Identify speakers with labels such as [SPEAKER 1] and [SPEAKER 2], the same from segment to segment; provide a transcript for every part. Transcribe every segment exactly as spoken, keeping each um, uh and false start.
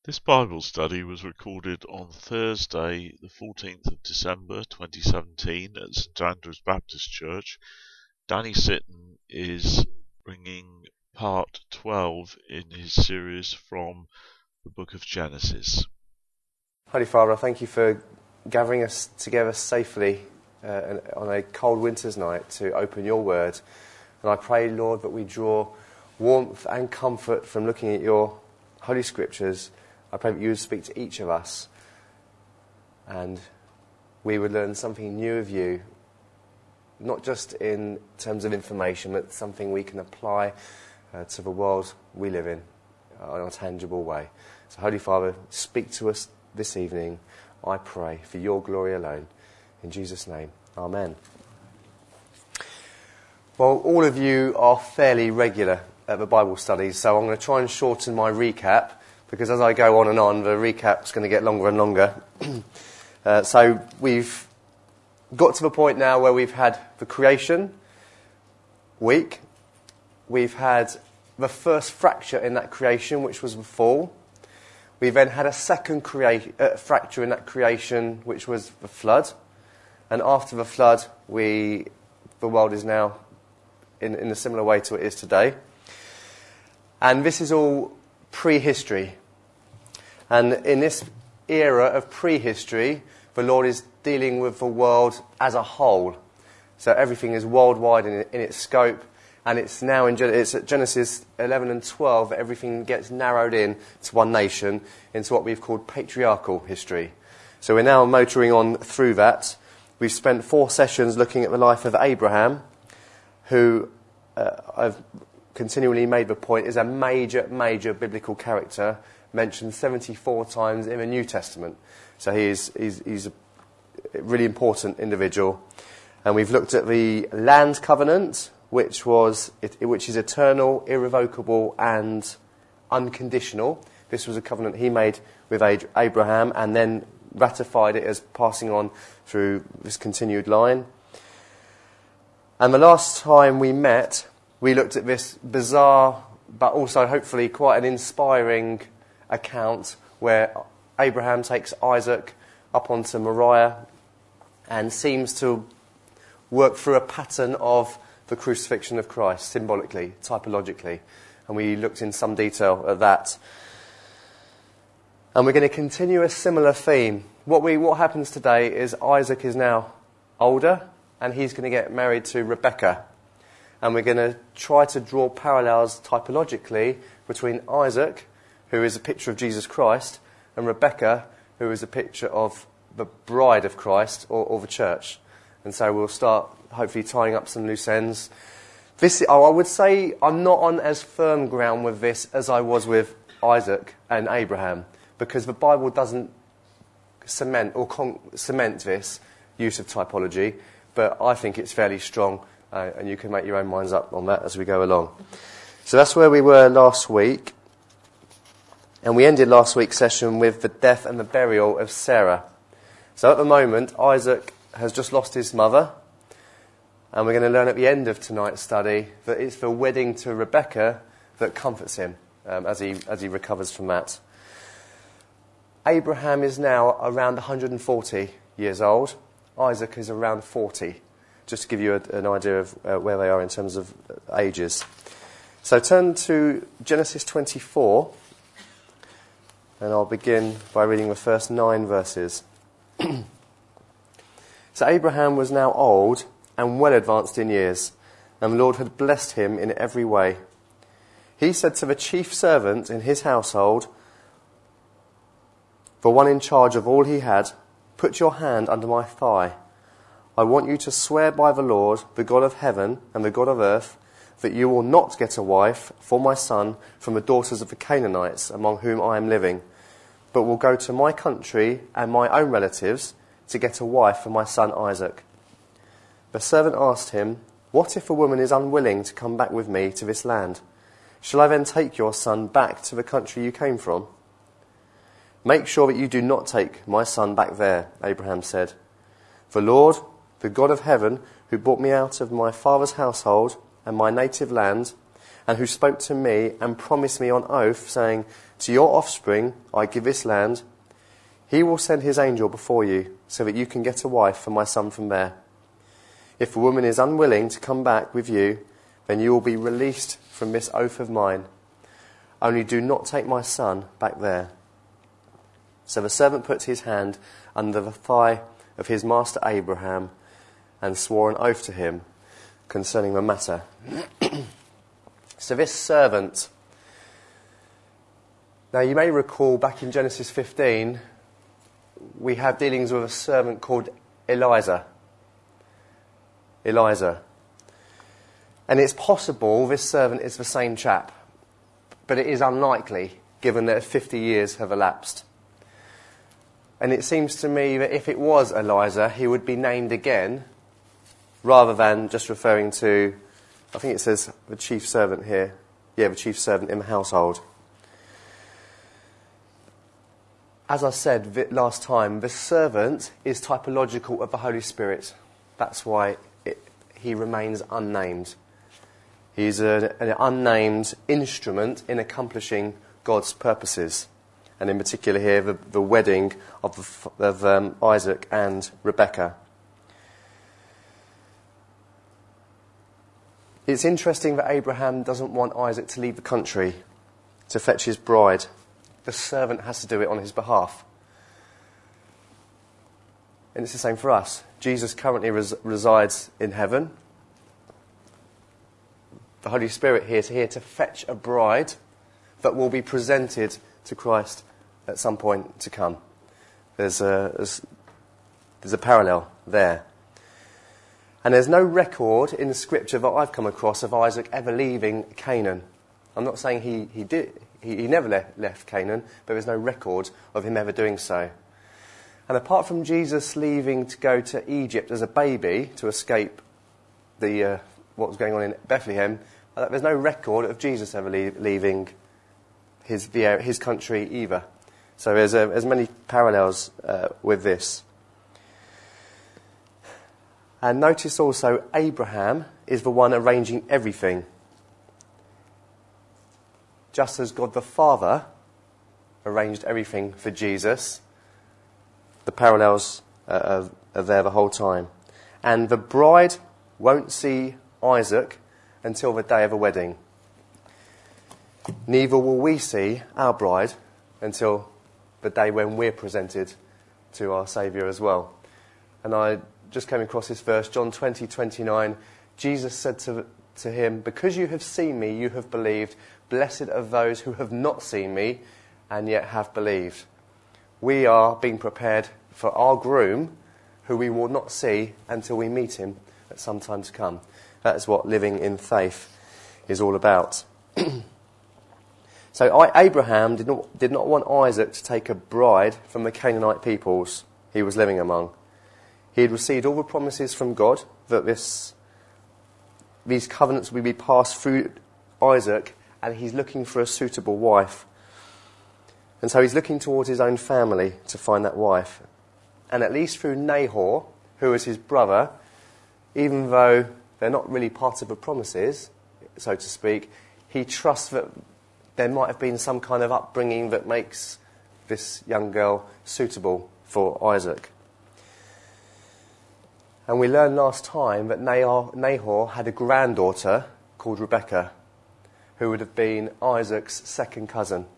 [SPEAKER 1] This Bible study was recorded on Thursday, the fourteenth of December twenty seventeen at St Andrew's Baptist Church. Danny Sitton is bringing part twelve in his series from the book of Genesis.
[SPEAKER 2] Holy Father, I thank you for gathering us together safely uh, on a cold winter's night to open your word. And I pray, Lord, that we draw warmth and comfort from looking at your holy scriptures. I pray that you would speak to each of us and we would learn something new of you, not just in terms of information, but something we can apply uh, to the world we live in uh, in a tangible way. So, Holy Father, speak to us this evening, I pray, for your glory alone. In Jesus' name, amen. Well, all of you are fairly regular at the Bible studies, so I'm going to try and shorten my recap, because as I go on and on, the recap's going to get longer and longer. uh, so we've got to the point now where we've had the creation week. We've had the first fracture in that creation, which was the fall. We then had a second crea- uh, fracture in that creation, which was the flood. And after the flood, we the world is now in, in a similar way to it is today. And this is all prehistory. And in this era of prehistory, the Lord is dealing with the world as a whole. So everything is worldwide in, in its scope. And it's now in it's at Genesis eleven and twelve, everything gets narrowed in to one nation, into what we've called patriarchal history. So we're now motoring on through that. We've spent four sessions looking at the life of Abraham, who uh, I've continually made the point is a major, major biblical character, mentioned seventy-four times in the New Testament. So he is, he's, he's a really important individual. And we've looked at the land covenant, which was which is eternal, irrevocable, and unconditional. This was a covenant he made with Abraham and then ratified it as passing on through this continued line. And the last time we met, we looked at this bizarre, but also hopefully quite an inspiring account where Abraham takes Isaac up onto Moriah and seems to work through a pattern of the crucifixion of Christ, symbolically, typologically. And we looked in some detail at that. And we're going to continue a similar theme. What we what happens today is Isaac is now older and he's going to get married to Rebecca. And we're going to try to draw parallels typologically between Isaac, who is a picture of Jesus Christ, and Rebecca, who is a picture of the bride of Christ, or, or the church. And so we'll start hopefully tying up some loose ends. This, oh, I would say I'm not on as firm ground with this as I was with Isaac and Abraham, because the Bible doesn't cement or con- cement this use of typology, but I think it's fairly strong. Uh, and you can make your own minds up on that as we go along. So that's where we were last week. And we ended last week's session with the death and the burial of Sarah. So at the moment, Isaac has just lost his mother. And we're going to learn at the end of tonight's study that it's the wedding to Rebecca that comforts him um, as he as he recovers from that. Abraham is now around one hundred forty years old. Isaac is around forty. Just to give you a, an idea of uh, where they are in terms of ages. So turn to Genesis twenty-four, and I'll begin by reading the first nine verses. So Abraham was now old and well advanced in years, and the Lord had blessed him in every way. He said to the chief servant in his household, the one in charge of all he had, "Put your hand under my thigh. I want you to swear by the Lord, the God of heaven and the God of earth, that you will not get a wife for my son from the daughters of the Canaanites among whom I am living, but will go to my country and my own relatives to get a wife for my son Isaac." The servant asked him, "What if a woman is unwilling to come back with me to this land? Shall I then take your son back to the country you came from?" "Make sure that you do not take my son back there," Abraham said. "The Lord, the God of heaven, who brought me out of my father's household and my native land, and who spoke to me and promised me on oath, saying, to your offspring I give this land, he will send his angel before you, so that you can get a wife for my son from there. If a woman is unwilling to come back with you, then you will be released from this oath of mine. Only do not take my son back there. So the servant put his hand under the thigh of his master Abraham and swore an oath to him concerning the matter. So this servant, now you may recall back in Genesis fifteen, we have dealings with a servant called Eliezer. Eliezer. And it's possible this servant is the same chap, but it is unlikely given that fifty years have elapsed. And it seems to me that if it was Eliezer, he would be named again, rather than just referring to, I think it says the chief servant here. Yeah, the chief servant in the household. As I said last time, the servant is typological of the Holy Spirit. That's why it, he remains unnamed. He's a, an unnamed instrument in accomplishing God's purposes. And in particular here, the, the wedding of, the, of um, Isaac and Rebekah. It's interesting that Abraham doesn't want Isaac to leave the country to fetch his bride. The servant has to do it on his behalf. And it's the same for us. Jesus currently res- resides in heaven. The Holy Spirit here is here to fetch a bride that will be presented to Christ at some point to come. There's a, there's, there's a parallel there. And there's no record in the scripture that I've come across of Isaac ever leaving Canaan. I'm not saying he, he did, he, he never le- left Canaan, but there's no record of him ever doing so. And apart from Jesus leaving to go to Egypt as a baby to escape the uh, what was going on in Bethlehem, uh, there's no record of Jesus ever leave, leaving his the, uh, his country either. So there's, uh, there's many parallels uh, with this. And notice also Abraham is the one arranging everything. Just as God the Father arranged everything for Jesus, the parallels uh, are, are there the whole time. And the bride won't see Isaac until the day of the wedding. Neither will we see our bride until the day when we're presented to our Saviour as well. And I just came across this verse, John twenty twenty-nine. Jesus said to, to him, because you have seen me, you have believed. Blessed are those who have not seen me and yet have believed. We are being prepared for our groom, who we will not see until we meet him at some time to come. That is what living in faith is all about. So I, Abraham did not, did not want Isaac to take a bride from the Canaanite peoples he was living among. He had received all the promises from God that this, these covenants would be passed through Isaac, and he's looking for a suitable wife. And so he's looking towards his own family to find that wife. And at least through Nahor, who is his brother, even though they're not really part of the promises, so to speak, he trusts that there might have been some kind of upbringing that makes this young girl suitable for Isaac. And we learned last time that Nahor, Nahor had a granddaughter called Rebekah, who would have been Isaac's second cousin.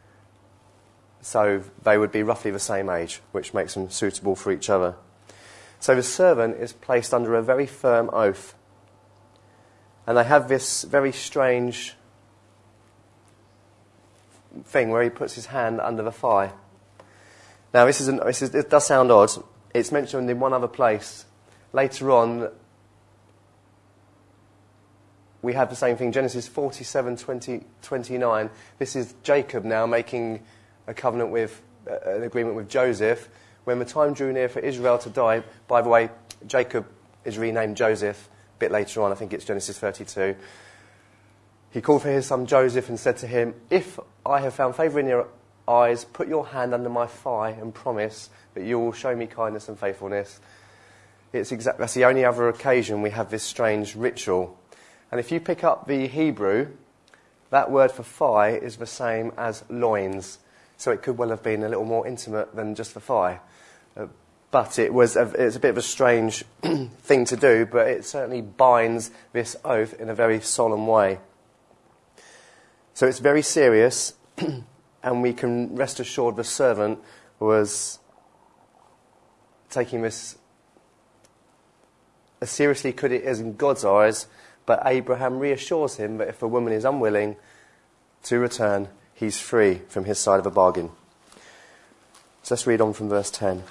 [SPEAKER 2] So they would be roughly the same age, which makes them suitable for each other. So the servant is placed under a very firm oath. And they have this very strange thing where he puts his hand under the thigh. Now, this is, an, this is it does sound odd. It's mentioned in one other place. Later on, we have the same thing, Genesis forty-seven, twenty, twenty-nine. This is Jacob now making a covenant with, uh, an agreement with Joseph. When the time drew near for Israel to die, by the way, Jacob is renamed Joseph a bit later on, I think it's Genesis thirty-two. He called for his son Joseph and said to him, if I have found favour in your eyes, put your hand under my thigh and promise that you will show me kindness and faithfulness. It's exact, that's the only other occasion we have this strange ritual. And if you pick up the Hebrew that word for thigh is the same as loins. So it could well have been a little more intimate than just the thigh. Uh, but it was a, it's a bit of a strange thing to do, but it certainly binds this oath in a very solemn way. So it's very serious, and we can rest assured the servant was taking this as seriously could it is in God's eyes, but Abraham reassures him that if a woman is unwilling to return, he's free from his side of the bargain. So let's read on from verse ten.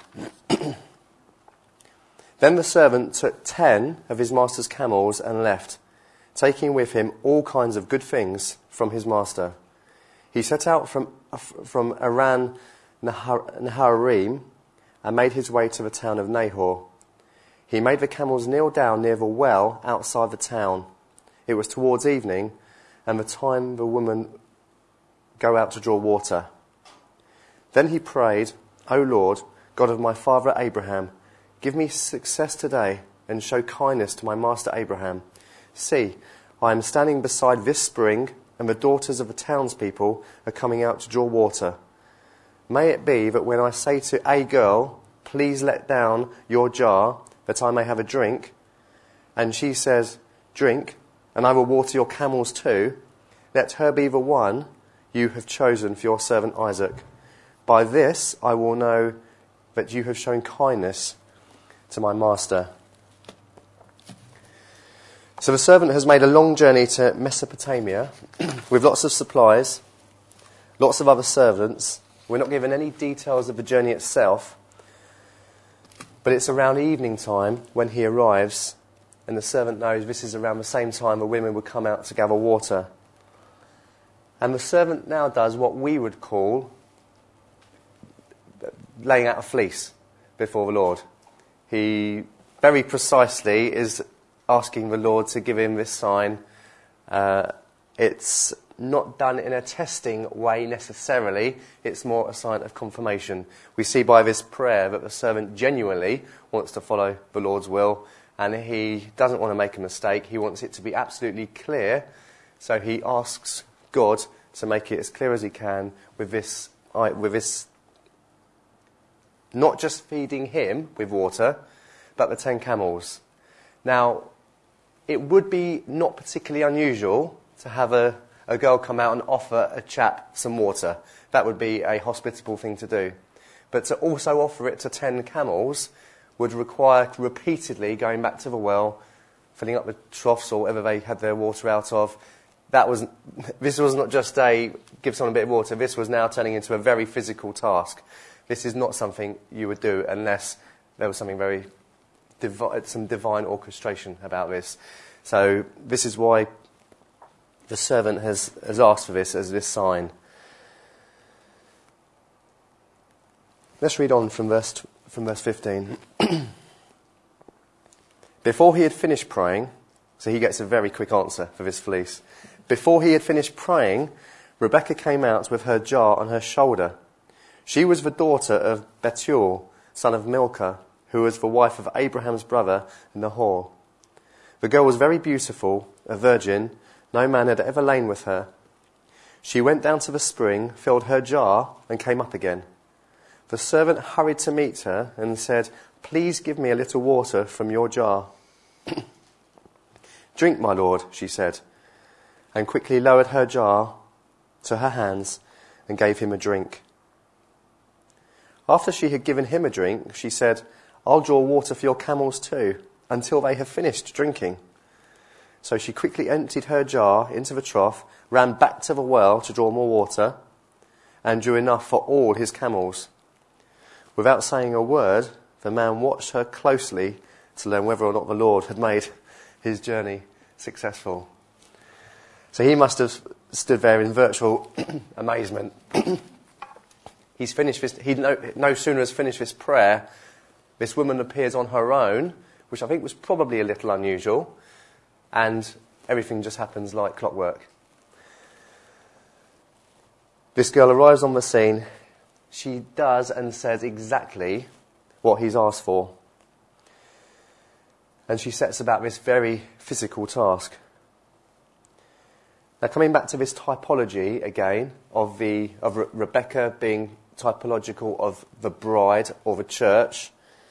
[SPEAKER 2] Then the servant took ten of his master's camels and left, taking with him all kinds of good things from his master. He set out from, from Aran Naharaim and made his way to the town of Nahor. He made the camels kneel down near the well outside the town. It was towards evening, and the time the woman go out to draw water. Then he prayed, O Lord, God of my father Abraham, give me success today and show kindness to my master Abraham. See, I am standing beside this spring, and the daughters of the townspeople are coming out to draw water. May it be that when I say to a girl, please let down your jar, that I may have a drink, and she says, drink, and I will water your camels too, let her be the one you have chosen for your servant Isaac. By this I will know that you have shown kindness to my master. So the servant has made a long journey to Mesopotamia with lots of supplies, lots of other servants. We're not given any details of the journey itself, but it's around evening time when he arrives, and the servant knows this is around the same time the women would come out to gather water. And the servant now does what we would call laying out a fleece before the Lord. He very precisely is asking the Lord to give him this sign. Uh, it's not done in a testing way necessarily. It's more a sign of confirmation. We see by this prayer that the servant genuinely wants to follow the Lord's will, and he doesn't want to make a mistake. He wants it to be absolutely clear. So he asks God to make it as clear as he can with this, with this, not just feeding him with water, but the ten camels. Now, it would be not particularly unusual to have a, a girl come out and offer a chap some water. That would be a hospitable thing to do. But to also offer it to ten camels would require repeatedly going back to the well, filling up the troughs or whatever they had their water out of. That was, this was not just a give someone a bit of water. This was now turning into a very physical task. This is not something you would do unless there was something very, divi- some divine orchestration about this. So this is why the servant has, has asked for this as this sign. Let's read on from verse from verse fifteen. Before he had finished praying, so he gets a very quick answer for this fleece. Before he had finished praying, Rebekah came out with her jar on her shoulder. She was the daughter of Bethuel, son of Milcah, who was the wife of Abraham's brother Nahor. The girl was very beautiful, a virgin. No man had ever lain with her. She went down to the spring, filled her jar, and came up again. The servant hurried to meet her and said, "Please give me a little water from your jar." "Drink, my lord," she said, and quickly lowered her jar to her hands and gave him a drink. After she had given him a drink, she said, "I'll draw water for your camels too, until they have finished drinking." So she quickly emptied her jar into the trough, ran back to the well to draw more water, and drew enough for all his camels. Without saying a word, the man watched her closely to learn whether or not the Lord had made his journey successful. So he must have stood there in virtual amazement. He's finished this, he no, no sooner has finished this prayer, this woman appears on her own, which I think was probably a little unusual, and everything just happens like clockwork. This girl arrives on the scene. She does and says exactly what he's asked for. And she sets about this very physical task. Now, coming back to this typology again of the of Re- Rebecca being typological of the bride or the church,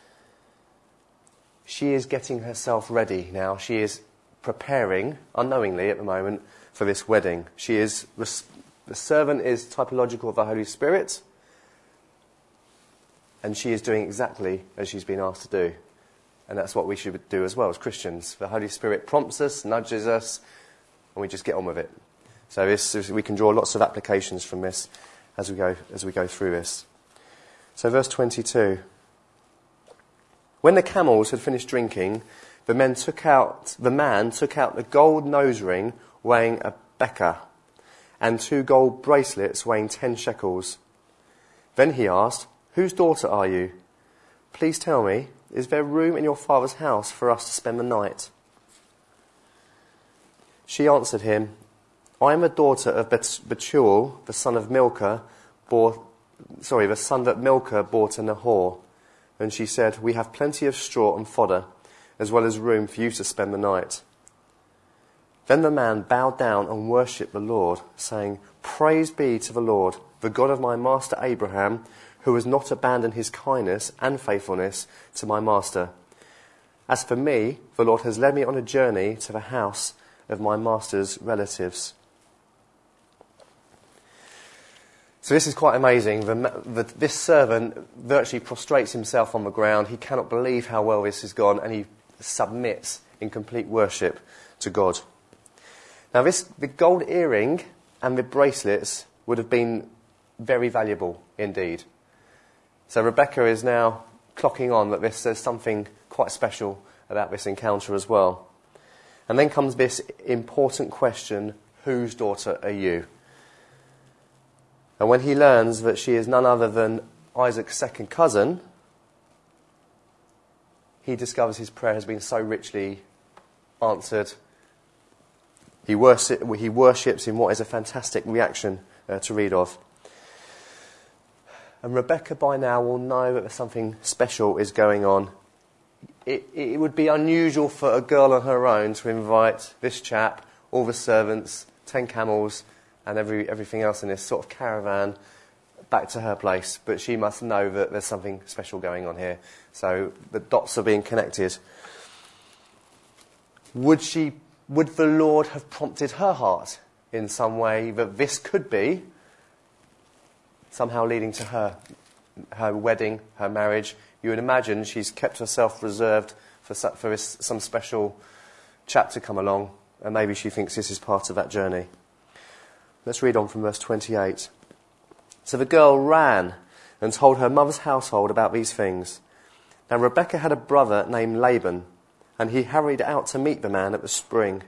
[SPEAKER 2] she is getting herself ready now. She is preparing, unknowingly at the moment, for this wedding. She is the servant is typological of the Holy Spirit, and she is doing exactly as she's been asked to do. And that's what we should do as well as Christians. The Holy Spirit prompts us, nudges us, and we just get on with it. So this, we can draw lots of applications from this as we go as we go through this. So verse twenty-two. When the camels had finished drinking, the men took out the man took out the gold nose ring weighing a becker, and two gold bracelets weighing ten shekels. Then he asked, "Whose daughter are you? Please tell me, is there room in your father's house for us to spend the night?" She answered him, "I am a daughter of Bethuel, the son of Milcah, bore, sorry, the son that Milcah bore to Nahor." And she said, "We have plenty of straw and fodder, as well as room for you to spend the night." Then the man bowed down and worshipped the Lord, saying, "Praise be to the Lord, the God of my master Abraham, who has not abandoned his kindness and faithfulness to my master. As for me, the Lord has led me on a journey to the house of my master's relatives." So this is quite amazing. The, the, this servant virtually prostrates himself on the ground. He cannot believe how well this has gone, and he submits in complete worship to God. Now, this the gold earring and the bracelets would have been very valuable indeed. So Rebecca is now clocking on that this, there's something quite special about this encounter as well. And then comes this important question, whose daughter are you? And when he learns that she is none other than Isaac's second cousin, he discovers his prayer has been so richly answered. He, worship, he worships in what is a fantastic reaction uh, to read of. And Rebecca by now will know that there's something special is going on. It, it would be unusual for a girl on her own to invite this chap, all the servants, ten camels, and every, everything else in this sort of caravan back to her place. But she must know that there's something special going on here. So the dots are being connected. Would she, would the Lord have prompted her heart in some way that this could be somehow leading to her, her wedding, her marriage? You would imagine she's kept herself reserved for, for this, some special chap to come along, and maybe she thinks this is part of that journey. Let's read on from verse twenty-eight. So the girl ran and told her mother's household about these things. Now Rebekah had a brother named Laban, and he hurried out to meet the man at the spring.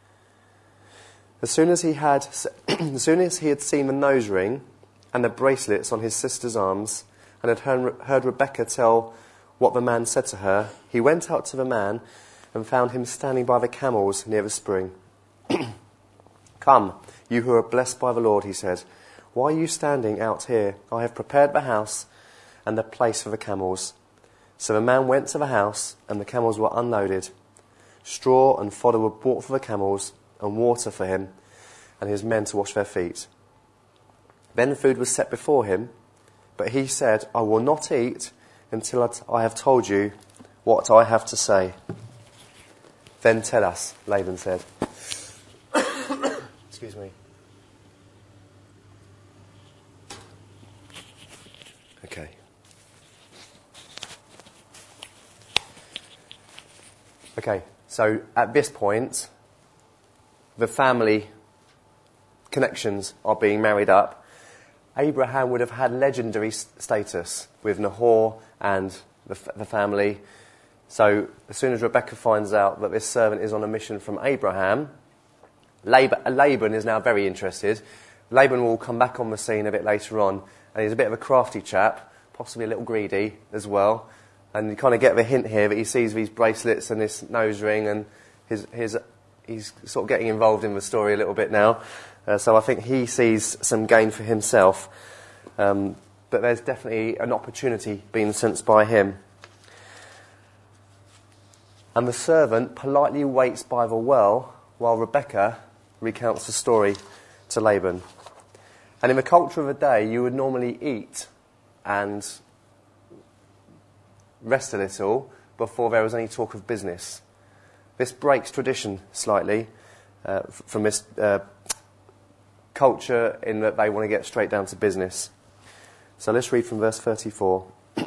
[SPEAKER 2] As soon as he had, as soon as he had seen the nose ring and the bracelets on his sister's arms, and had heard, heard Rebekah tell what the man said to her, he went out to the man and found him standing by the camels near the spring. "Come, you who are blessed by the Lord," he said. "Why are you standing out here? I have prepared the house and the place for the camels." So the man went to the house, and the camels were unloaded. Straw and fodder were brought for the camels, and water for him and his men to wash their feet. Then food was set before him, but he said, "I will not eat until I have told you what I have to say." "Then tell us," Laban said. Excuse me. Okay. Okay, so at this point, the family connections are being married up. Abraham would have had legendary status with Nahor and the, the family. So as soon as Rebecca finds out that this servant is on a mission from Abraham, Laban, Laban is now very interested. Laban will come back on the scene a bit later on, and he's a bit of a crafty chap, possibly a little greedy as well. And you kind of get the hint here that he sees these bracelets and this nose ring, and his, his, he's sort of getting involved in the story a little bit now. Uh, so I think he sees some gain for himself. Um, but there's definitely an opportunity being sensed by him. And the servant politely waits by the well while Rebecca recounts the story to Laban. And in the culture of the day, you would normally eat and rest a little before there was any talk of business. This breaks tradition slightly uh, from this uh, culture in that they want to get straight down to business. So let's read from verse thirty-four.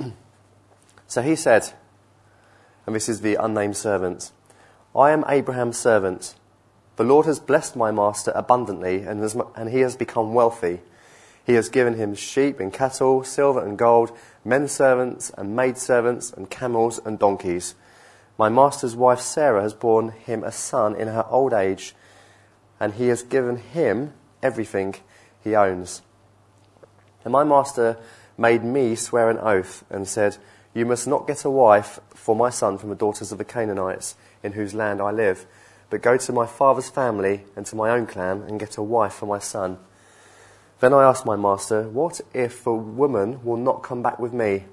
[SPEAKER 2] So he said, and this is the unnamed servant, I am Abraham's servant. The Lord has blessed my master abundantly, and, has, and he has become wealthy. He has given him sheep and cattle, silver and gold, men servants and maid servants, and camels and donkeys. My master's wife Sarah has borne him a son in her old age, and he has given him everything he owns. And my master made me swear an oath and said, you must not get a wife for my son from the daughters of the Canaanites, in whose land I live, but go to my father's family and to my own clan and get a wife for my son. Then I asked my master, what if the woman will not come back with me?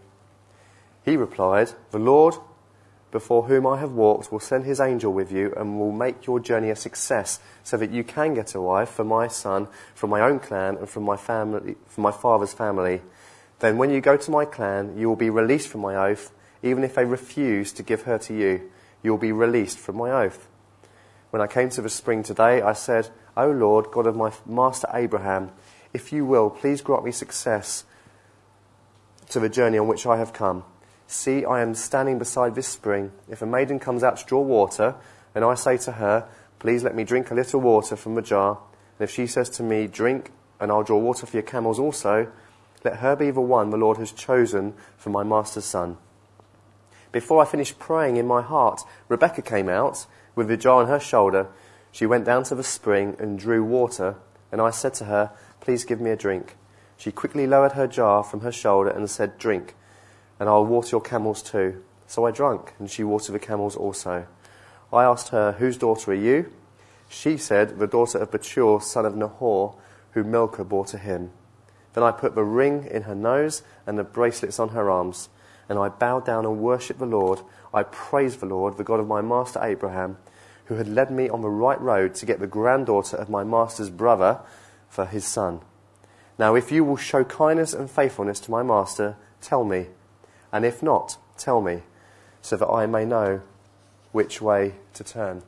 [SPEAKER 2] He replied, the Lord, before whom I have walked, will send his angel with you and will make your journey a success, so that you can get a wife for my son from my own clan and from my family, from my father's family. Then when you go to my clan, you will be released from my oath. Even if they refuse to give her to you, you will be released from my oath. When I came to the spring today, I said, O Lord, God of my master Abraham, if you will, please grant me success to the journey on which I have come. See, I am standing beside this spring. If a maiden comes out to draw water, and I say to her, please let me drink a little water from the jar, and if she says to me, drink, and I'll draw water for your camels also, let her be the one the Lord has chosen for my master's son. Before I finished praying in my heart, Rebekah came out with the jar on her shoulder. She went down to the spring and drew water, and I said to her, please give me a drink. She quickly lowered her jar from her shoulder and said, drink, and I'll water your camels too. So I drank, and she watered the camels also. I asked her, whose daughter are you? She said, the daughter of Bethuel, son of Nahor, whom Milcah bore to him. Then I put the ring in her nose and the bracelets on her arms, and I bowed down and worshipped the Lord. I praised the Lord, the God of my master Abraham, who had led me on the right road to get the granddaughter of my master's brother for his son. Now if you will show kindness and faithfulness to my master, tell me, and if not, tell me, so that I may know which way to turn.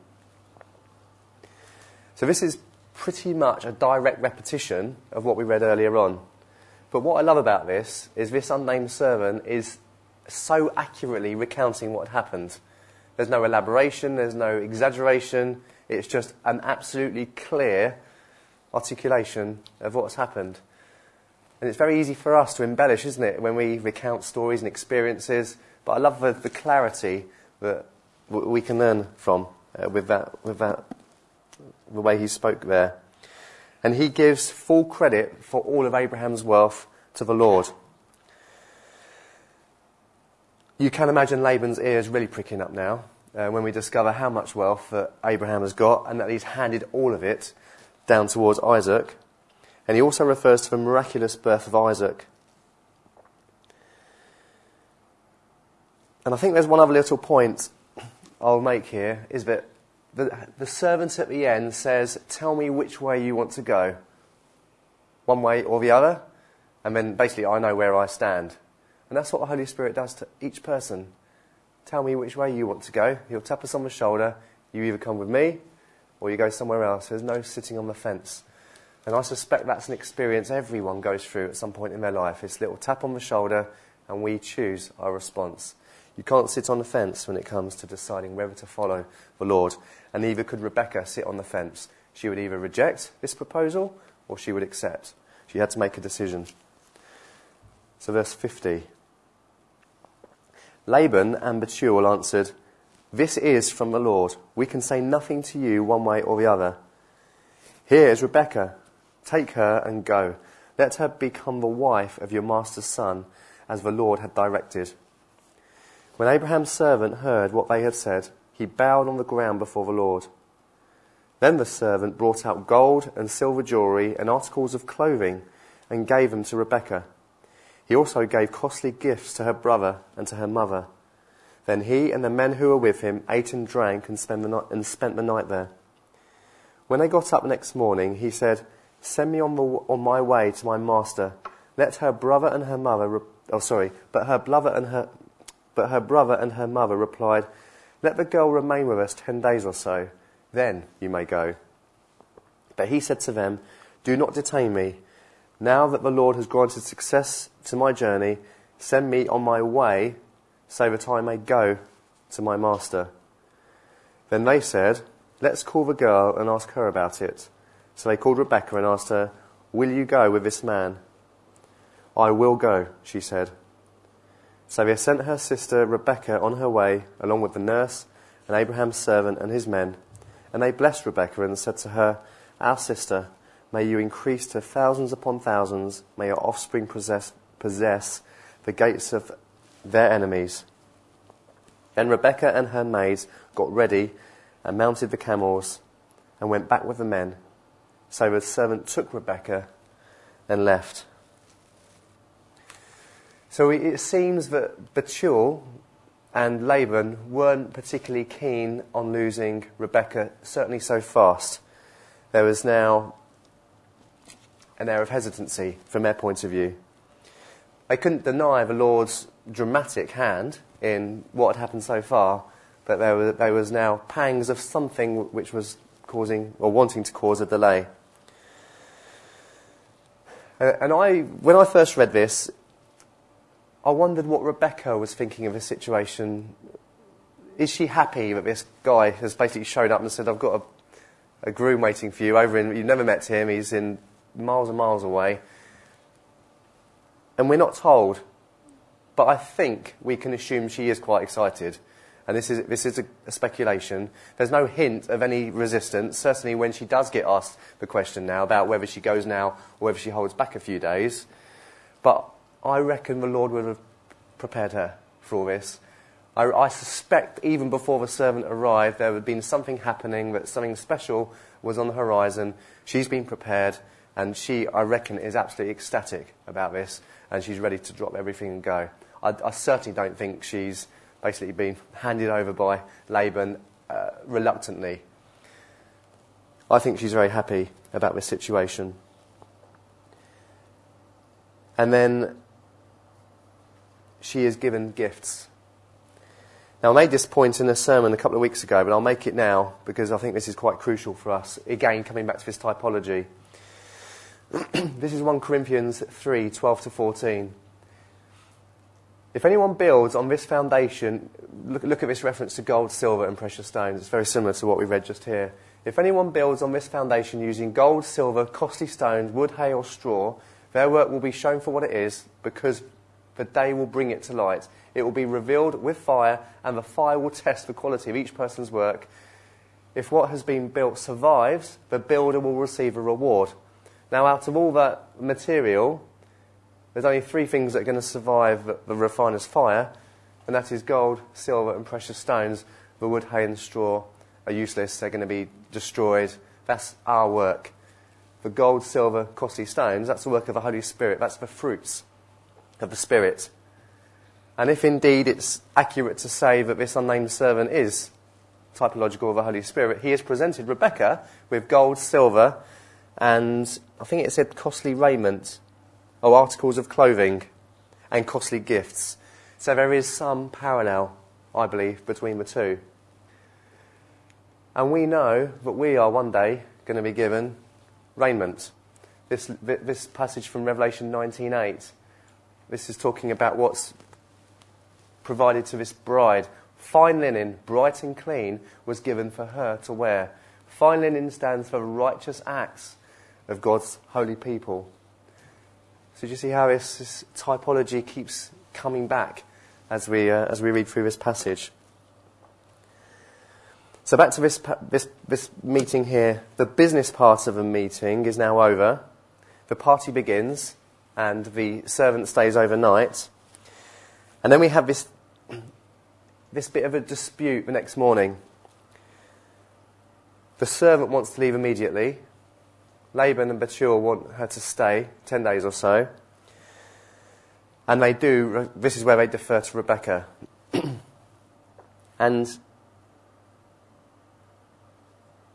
[SPEAKER 2] So this is pretty much a direct repetition of what we read earlier on. But what I love about this is this unnamed servant is so accurately recounting what happened. There's no elaboration, there's no exaggeration, it's just an absolutely clear articulation of what's happened. And it's very easy for us to embellish, isn't it, when we recount stories and experiences, but I love the, the clarity that w- we can learn from uh, with that, with that, the way he spoke there. And he gives full credit for all of Abraham's wealth to the Lord. You can imagine Laban's ears really pricking up now uh, when we discover how much wealth that Abraham has got and that he's handed all of it down towards Isaac. And he also refers to the miraculous birth of Isaac. And I think there's one other little point I'll make here, is that the, the servant at the end says, tell me which way you want to go. One way or the other. And then basically I know where I stand. And that's what the Holy Spirit does to each person. Tell me which way you want to go. He'll tap us on the shoulder. You either come with me or you go somewhere else. There's no sitting on the fence. And I suspect that's an experience everyone goes through at some point in their life. It's a little tap on the shoulder and we choose our response. You can't sit on the fence when it comes to deciding whether to follow the Lord. And neither could Rebekah sit on the fence. She would either reject this proposal or she would accept. She had to make a decision. So verse fifty. Laban and Bethuel answered, this is from the Lord. We can say nothing to you one way or the other. Here is Rebekah. Take her and go. Let her become the wife of your master's son, as the Lord had directed. When Abraham's servant heard what they had said, he bowed on the ground before the Lord. Then the servant brought out gold and silver jewellery and articles of clothing and gave them to Rebekah. He also gave costly gifts to her brother and to her mother. Then he and the men who were with him ate and drank and spent the night, and spent the night there. When they got up next morning, he said, "Send me on, the, on my way to my master. Let her brother and her mother..." Re- oh, sorry. But her brother and her, but her brother and her mother replied, "Let the girl remain with us ten days or so. Then you may go." But he said to them, "Do not detain me. Now that the Lord has granted success to my journey, send me on my way so that I may go to my master." Then they said, "Let's call the girl and ask her about it." So they called Rebekah and asked her, "Will you go with this man?" "I will go," she said. So they sent her sister Rebekah on her way, along with the nurse and Abraham's servant and his men. And they blessed Rebekah and said to her, "Our sister, may you increase to thousands upon thousands. May your offspring possess, possess the gates of their enemies." Then Rebekah and her maids got ready and mounted the camels and went back with the men. So the servant took Rebekah and left. So it seems that Bethuel and Laban weren't particularly keen on losing Rebekah, certainly so fast. There was now an air of hesitancy from their point of view. They couldn't deny the Lord's dramatic hand in what had happened so far, but there was, there was now pangs of something which was causing or wanting to cause a delay. Uh, and I, when I first read this, I wondered what Rebekah was thinking of the situation. Is she happy that this guy has basically showed up and said, "I've got a, a groom waiting for you over in," you've never met him, he's in miles and miles away. And we're not told, but I think we can assume she is quite excited. And this is this is a, a speculation. There's no hint of any resistance, certainly when she does get asked the question now about whether she goes now or whether she holds back a few days. But I reckon the Lord would have prepared her for all this. I, I suspect even before the servant arrived, there had been something happening, that something special was on the horizon. She's been prepared, and she, I reckon, is absolutely ecstatic about this, and she's ready to drop everything and go. I, I certainly don't think she's basically been handed over by Laban uh, reluctantly. I think she's very happy about this situation. And then she is given gifts. Now, I made this point in a sermon a couple of weeks ago, but I'll make it now because I think this is quite crucial for us. Again, coming back to this typology. This is First Corinthians three, twelve to fourteen. If anyone builds on this foundation, look, look at this reference to gold, silver and precious stones. It's very similar to what we read just here. If anyone builds on this foundation using gold, silver, costly stones, wood, hay or straw, their work will be shown for what it is, because the day will bring it to light. It will be revealed with fire, and the fire will test the quality of each person's work. If what has been built survives, the builder will receive a reward. Now, out of all that material, there's only three things that are going to survive the, the refiner's fire, and that is gold, silver and precious stones. The wood, hay and straw are useless. They're going to be destroyed. That's our work. The gold, silver, costly stones, that's the work of the Holy Spirit. That's the fruits of the Spirit. And if indeed it's accurate to say that this unnamed servant is typological of the Holy Spirit, he has presented Rebekah with gold, silver, and I think it said costly raiment, or articles of clothing, and costly gifts. So there is some parallel, I believe, between the two. And we know that we are one day going to be given raiment. This this passage from Revelation nineteen eight, this is talking about what's provided to this bride. Fine linen, bright and clean, was given for her to wear. Fine linen stands for righteous acts of God's holy people. So do you see how this, this typology keeps coming back as we uh, as we read through this passage? So back to this, this this meeting here. The business part of the meeting is now over. The party begins, and the servant stays overnight. And then we have this this bit of a dispute the next morning. The servant wants to leave immediately. Laban and Bethuel want her to stay ten days or so. And they do. This is where they defer to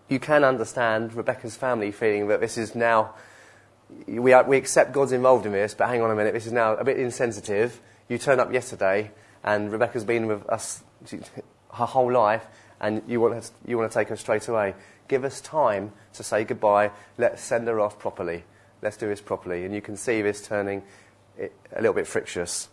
[SPEAKER 2] you can understand Rebecca's family feeling that this is now, we, are, we accept God's involved in this, but hang on a minute, this is now a bit insensitive. You turn up yesterday, and Rebecca's been with us her whole life, and you want, her to, you want to take her straight away. Give us time to say goodbye. Let's send her off properly. Let's do this properly. And you can see this turning a little bit frictious.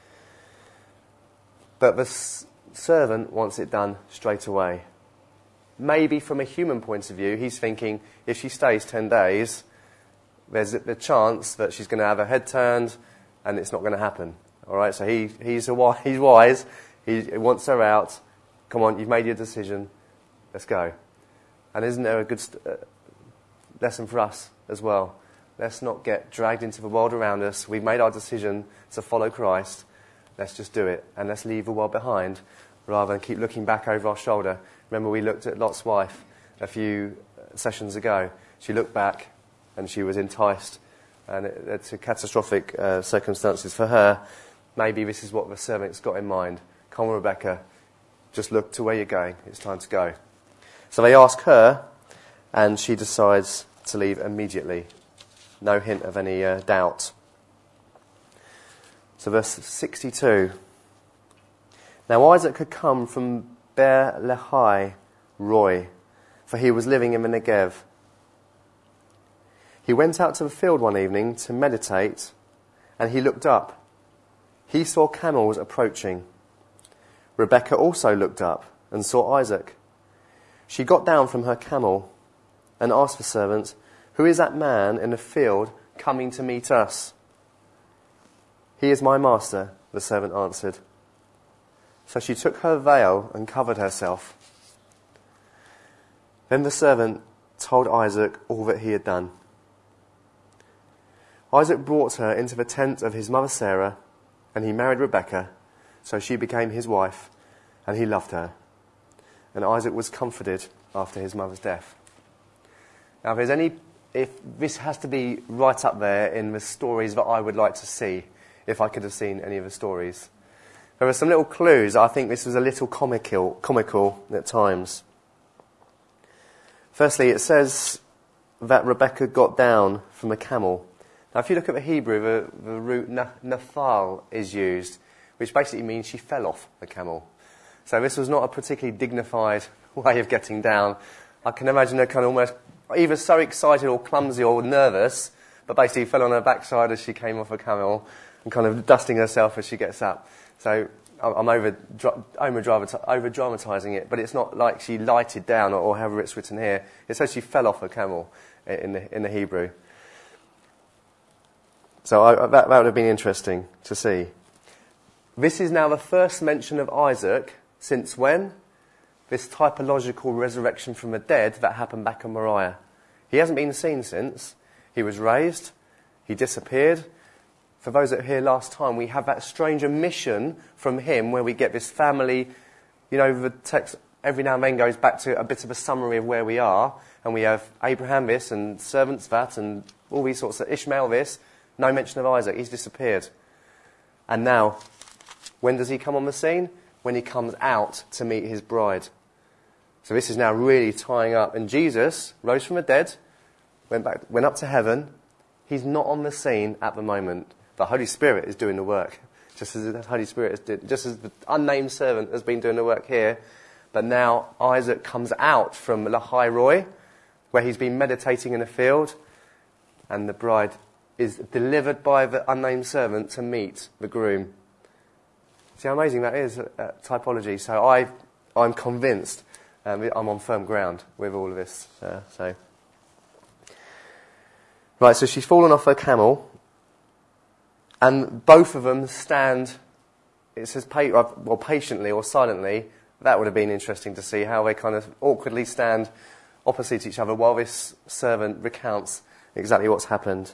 [SPEAKER 2] But the s- servant wants it done straight away. Maybe from a human point of view, he's thinking, if she stays ten days, there's the chance that she's going to have her head turned, and it's not going to happen. All right, so he, he's, a, he's wise. He wants her out. Come on, you've made your decision. Let's go. And isn't there a good st- uh, lesson for us as well? Let's not get dragged into the world around us. We've made our decision to follow Christ. Let's just do it. And let's leave the world behind rather than keep looking back over our shoulder. Remember, we looked at Lot's wife a few sessions ago. She looked back and she was enticed. And it led to catastrophic uh, circumstances for her. Maybe this is what the servant's got in mind. Come on, Rebecca, just look to where you're going. It's time to go. So they ask her, and she decides to leave immediately. No hint of any uh, doubt. So verse sixty-two. Now Isaac had come from Beer Lahai Roi, for he was living in the Negev. He went out to the field one evening to meditate, and he looked up. He saw camels approaching. Rebekah also looked up and saw Isaac. She got down from her camel and asked the servant, "Who is that man in the field coming to meet us?" "He is my master," the servant answered. So she took her veil and covered herself. Then the servant told Isaac all that he had done. Isaac brought her into the tent of his mother Sarah, and he married Rebekah, so she became his wife, and he loved her. And Isaac was comforted after his mother's death. Now, if there's any, if this has to be right up there in the stories that I would like to see, if I could have seen any of the stories. There are some little clues. I think this was a little comical, comical at times. Firstly, it says that Rebekah got down from a camel. Now, if you look at the Hebrew, the, the root naphal is used, which basically means she fell off the camel. So this was not a particularly dignified way of getting down. I can imagine her kind of almost either so excited or clumsy or nervous, but basically fell on her backside as she came off a camel and kind of dusting herself as she gets up. So I'm over, over dramatising it, but it's not like she lighted down, or, or however it's written here. It says she fell off a camel in the, in the Hebrew. So I, that, that would have been interesting to see. This is now the first mention of Isaac since when? This typological resurrection from the dead that happened back in Moriah. He hasn't been seen since. He was raised. He disappeared. For those that were here last time, we have that strange omission from him where we get this family, you know, the text every now and then goes back to a bit of a summary of where we are, and we have Abraham this and servants that and all these sorts of Ishmael this. No mention of Isaac. He's disappeared. And now, when does he come on the scene? When he comes out to meet his bride. So this is now really tying up. And Jesus rose from the dead, went back, went up to heaven. He's not on the scene at the moment. The Holy Spirit is doing the work, just as the Holy Spirit is doing, just as the unnamed servant has been doing the work here. But now Isaac comes out from Lahai Roi, where he's been meditating in a field, and the bride is delivered by the unnamed servant to meet the groom. See how amazing that is, uh, typology. So I, I'm convinced um, I'm on firm ground with all of this. Uh, so, right, so she's fallen off her camel, and both of them stand, it says, pa- well, patiently or silently. That would have been interesting to see how they kind of awkwardly stand opposite each other while this servant recounts exactly what's happened.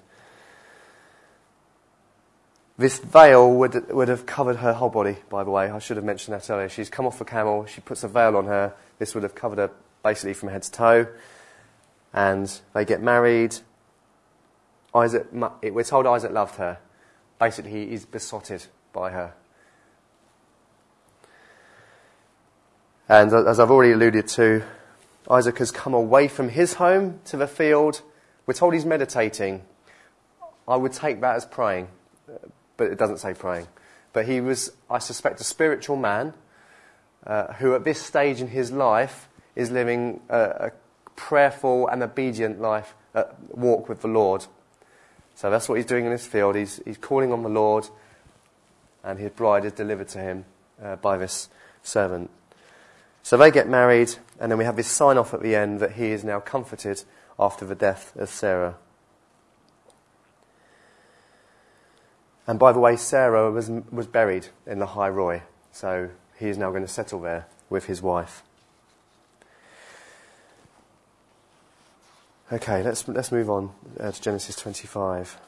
[SPEAKER 2] This veil would would have covered her whole body, by the way. I should have mentioned that earlier. She's come off the camel. She puts a veil on her. This would have covered her basically from head to toe. And they get married. Isaac, we're told Isaac loved her. Basically, he is besotted by her. And as I've already alluded to, Isaac has come away from his home to the field. We're told he's meditating. I would take that as praying, but it doesn't say praying. But he was, I suspect, a spiritual man uh, who at this stage in his life is living a, a prayerful and obedient life, uh, walk with the Lord. So that's what he's doing in this field. He's, he's calling on the Lord, and his bride is delivered to him uh, by this servant. So they get married, and then we have this sign-off at the end that he is now comforted after the death of Sarah. And by the way, Sarah was was buried in the High Roy, so he is now going to settle there with his wife. Okay, let's let's move on uh, to Genesis twenty-five.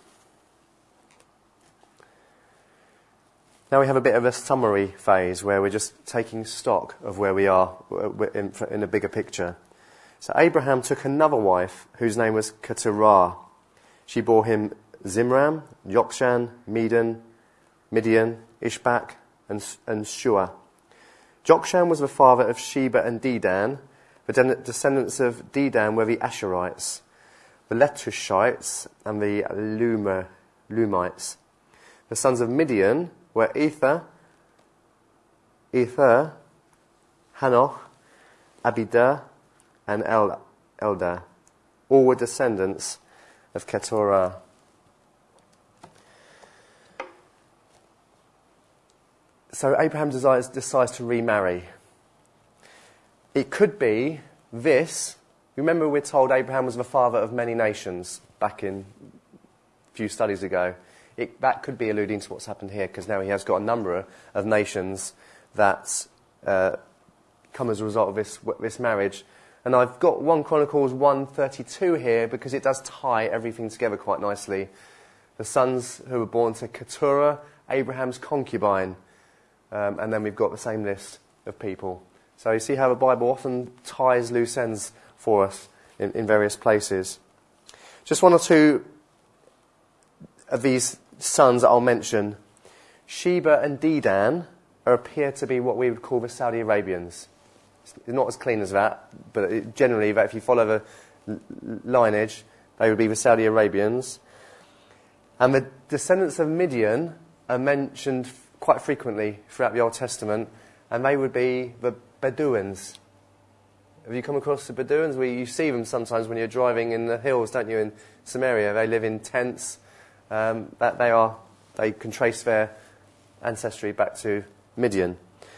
[SPEAKER 2] Now we have a bit of a summary phase where we're just taking stock of where we are in, in a bigger picture. So Abraham took another wife whose name was Keturah. She bore him Zimram, Jokshan, Medan, Midian, Ishbak, and, and Shua. Jokshan was the father of Sheba and Dedan. The descendants of Dedan were the Asherites, the Letushites, and the Luma, Lumites. The sons of Midian were Ether, Ether, Hanoch, Abidah, and El, Eldah. All were descendants of Keturah. So Abraham decides, decides to remarry. It could be this. Remember, we're told Abraham was the father of many nations back in a few studies ago. It, that could be alluding to what's happened here, because now he has got a number of nations that uh, come as a result of this this marriage. And I've got First Chronicles one thirty-two here because it does tie everything together quite nicely. The sons who were born to Keturah, Abraham's concubine. Um, and then we've got the same list of people. So you see how the Bible often ties loose ends for us in, in various places. Just one or two of these sons that I'll mention. Sheba and Dedan are, appear to be what we would call the Saudi Arabians. It's not as clean as that, but it, generally, if you follow the lineage, they would be the Saudi Arabians. And the descendants of Midian are mentioned quite frequently throughout the Old Testament, and they would be the Bedouins. Have you come across the Bedouins? We, you see them sometimes when you're driving in the hills, don't you, in Samaria? They live in tents. Um, that they are, they can trace their ancestry back to Midian.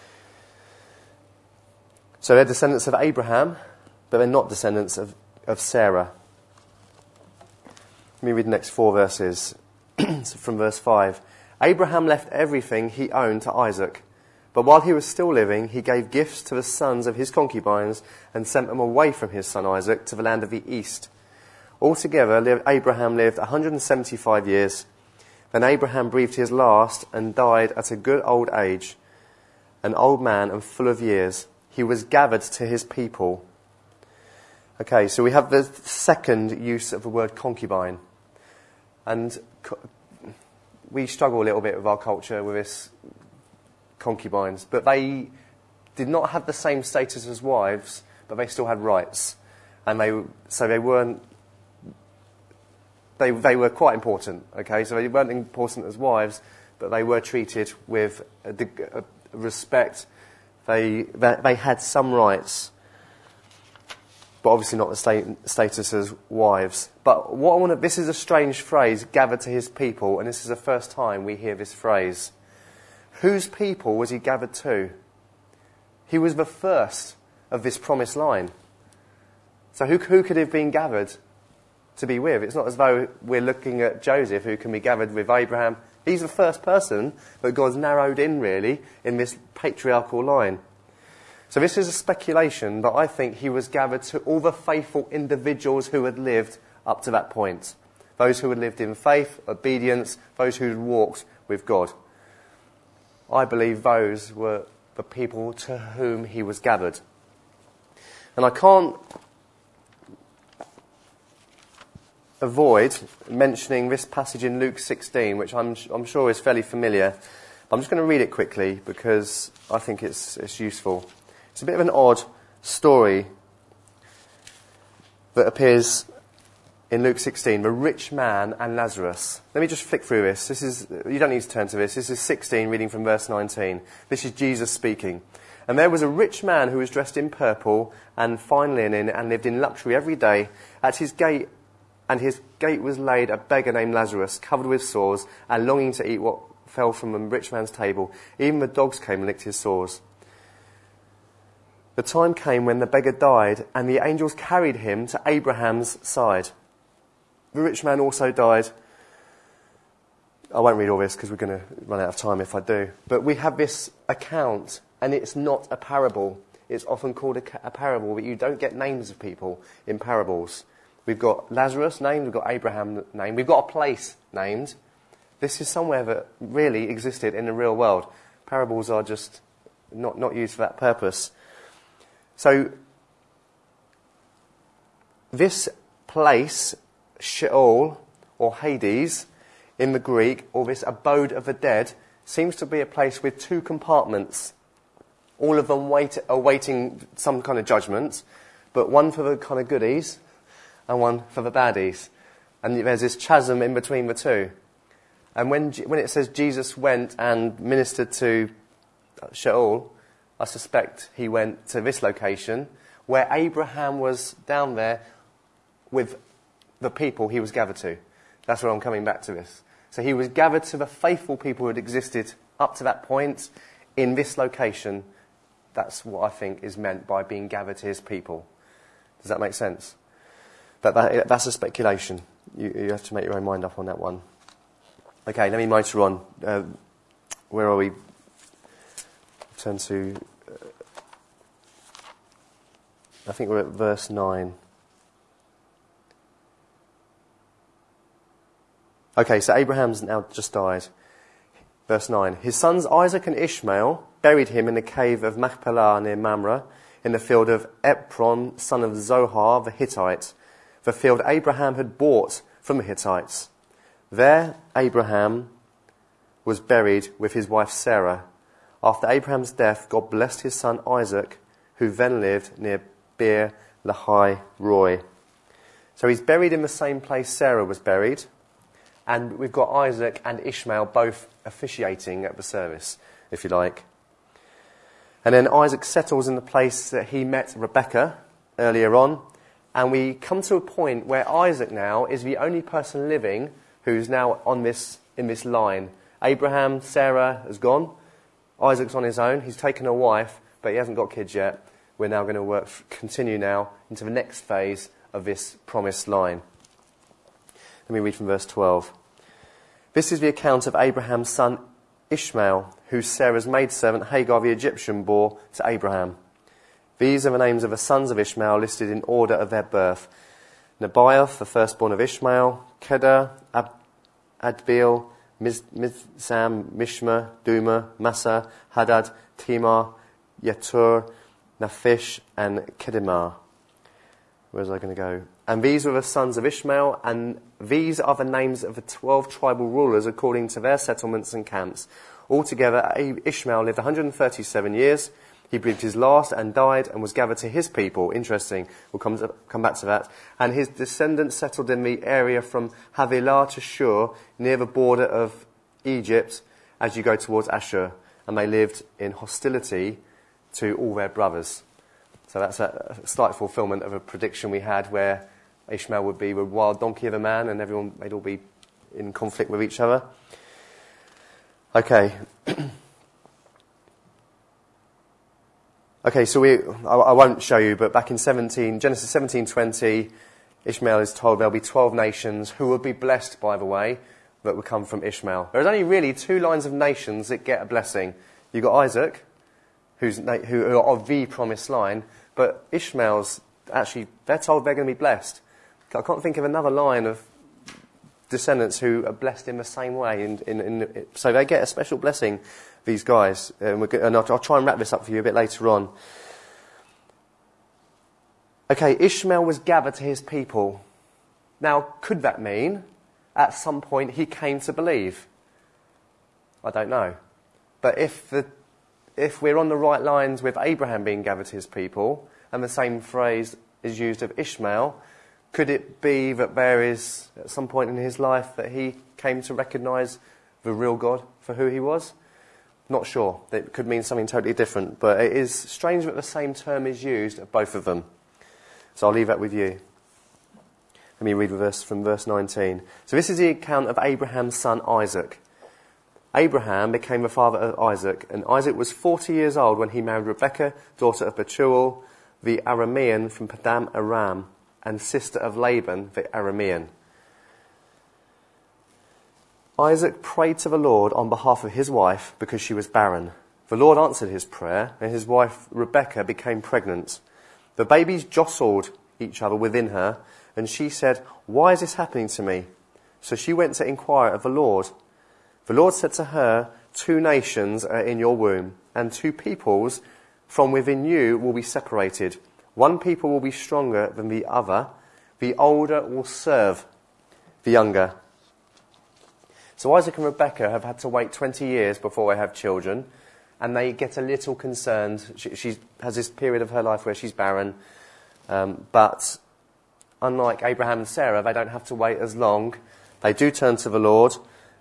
[SPEAKER 2] So they're descendants of Abraham, but they're not descendants of, of Sarah. Let me read the next four verses. From verse five. Abraham left everything he owned to Isaac. But while he was still living, he gave gifts to the sons of his concubines and sent them away from his son Isaac to the land of the east. Altogether, Abraham lived one hundred seventy-five years. Then Abraham breathed his last and died at a good old age, an old man and full of years. He was gathered to his people. Okay, so we have the second use of the word concubine. And co- we struggle a little bit with our culture with this concubines, but they did not have the same status as wives, but they still had rights, and they so they weren't they they were quite important. Okay, so they weren't important as wives, but they were treated with a, a respect. They, they they had some rights, but obviously not the state, status as wives. But what I want to, this is a strange phrase, gathered to his people, and this is the first time we hear this phrase. Whose people was he gathered to? He was the first of this promised line. So who, who could have been gathered to be with? It's not as though we're looking at Joseph, who can be gathered with Abraham. He's the first person that God's narrowed in, really, in this patriarchal line. So this is a speculation, but I think he was gathered to all the faithful individuals who had lived up to that point. Those who had lived in faith, obedience, those who had walked with God. I believe those were the people to whom he was gathered. And I can't avoid mentioning this passage in Luke sixteen, which I'm, I'm sure is fairly familiar. I'm just going to read it quickly because I think it's, it's useful. It's a bit of an odd story. that appears in Luke sixteen, the rich man and Lazarus. Let me just flick through this. This is, you don't need to turn to this. This is sixteen, reading from verse nineteen. This is Jesus speaking. And there was a rich man who was dressed in purple and fine linen and lived in luxury every day. At his gate, and his gate was laid a beggar named Lazarus, covered with sores and longing to eat what fell from the rich man's table. Even the dogs came and licked his sores. The time came when the beggar died, and the angels carried him to Abraham's side. The rich man also died. I won't read all this because we're going to run out of time if I do. But we have this account, and it's not a parable. It's often called a, a parable, but you don't get names of people in parables. We've got Lazarus named, we've got Abraham named, we've got a place named. This is somewhere that really existed in the real world. Parables are just not, not used for that purpose. So, this place, Sheol, or Hades, in the Greek, or this abode of the dead, seems to be a place with two compartments. All of them wait, awaiting some kind of judgment, but one for the kind of goodies, and one for the baddies. And there's this chasm in between the two. And when when it says Jesus went and ministered to Sheol, I suspect he went to this location where Abraham was down there with the people he was gathered to. That's where I'm coming back to this. So he was gathered to the faithful people who had existed up to that point in this location. That's what I think is meant by being gathered to his people. Does that make sense? But that, that's a speculation. You, you have to make your own mind up on that one. Okay, let me motor on. Uh, where are we? Turn to... Uh, I think we're at verse nine. Okay, so Abraham's now just died. Verse nine. His sons Isaac and Ishmael buried him in the cave of Machpelah near Mamre, in the field of Epron, son of Zohar the Hittite, the field Abraham had bought from the Hittites. There Abraham was buried with his wife Sarah. After Abraham's death, God blessed his son Isaac, who then lived near Beer Lahai Roi. So he's buried in the same place Sarah was buried. And we've got Isaac and Ishmael both officiating at the service, if you like. And then Isaac settles in the place that he met Rebekah earlier on. And we come to a point where Isaac now is the only person living who's now on this in this line. Abraham, Sarah has gone. Isaac's on his own. He's taken a wife, but he hasn't got kids yet. We're now going to work, continue now into the next phase of this promised line. Let me read from verse twelve. This is the account of Abraham's son Ishmael, who Sarah's maidservant Hagar the Egyptian bore to Abraham. These are the names of the sons of Ishmael listed in order of their birth. Nebaioth, the firstborn of Ishmael, Kedar, Ab- Adbeel, Miz- Mizsam, Mishma, Duma, Massa, Hadad, Timar, Yetur, Naphish, and Kedemah. Where's I going to go? And these were the sons of Ishmael, and these are the names of the twelve tribal rulers according to their settlements and camps. Altogether, Ishmael lived one hundred thirty-seven years. He breathed his last and died and was gathered to his people. Interesting. We'll come, to, come back to that. And his descendants settled in the area from Havilah to Shur, near the border of Egypt, as you go towards Ashur. And they lived in hostility to all their brothers. So that's a slight fulfillment of a prediction we had where Ishmael would be the wild donkey of a man and everyone, they'd all be in conflict with each other. Okay. Okay, so we, I, I won't show you, but back in seventeen, Genesis seventeen twenty, Ishmael is told there'll be twelve nations who will be blessed, by the way, that will come from Ishmael. There's only really two lines of nations that get a blessing. You've got Isaac, who's, who are of the promised line, but Ishmael's actually, they're told they're going to be blessed. I can't think of another line of descendants who are blessed in the same way. In, in, in, so they get a special blessing, these guys. And, we're, and I'll, I'll try and wrap this up for you a bit later on. Okay, Ishmael was gathered to his people. Now, could that mean at some point he came to believe? I don't know. But if the if we're on the right lines with Abraham being gathered to his people, and the same phrase is used of Ishmael, Could it be that there is, at some point in his life, that he came to recognise the real God for who he was? Not sure. It could mean something totally different, but it is strange that the same term is used of both of them. So I'll leave that with you. Let me read verse from verse nineteen. So this is the account of Abraham's son Isaac. Abraham became the father of Isaac, and Isaac was forty years old when he married Rebekah, daughter of Bethuel, the Aramean from Padan Aram, and sister of Laban, the Aramean. Isaac prayed to the Lord on behalf of his wife because she was barren. The Lord answered his prayer, and his wife Rebekah became pregnant. The babies jostled each other within her, and she said, "Why is this happening to me?" So she went to inquire of the Lord. The Lord said to her, "Two nations are in your womb, and two peoples from within you will be separated. One people will be stronger than the other. The older will serve the younger." So Isaac and Rebekah have had to wait twenty years before they have children, and they get a little concerned. She, she has this period of her life where she's barren, um, but unlike Abraham and Sarah, they don't have to wait as long. They do turn to the Lord.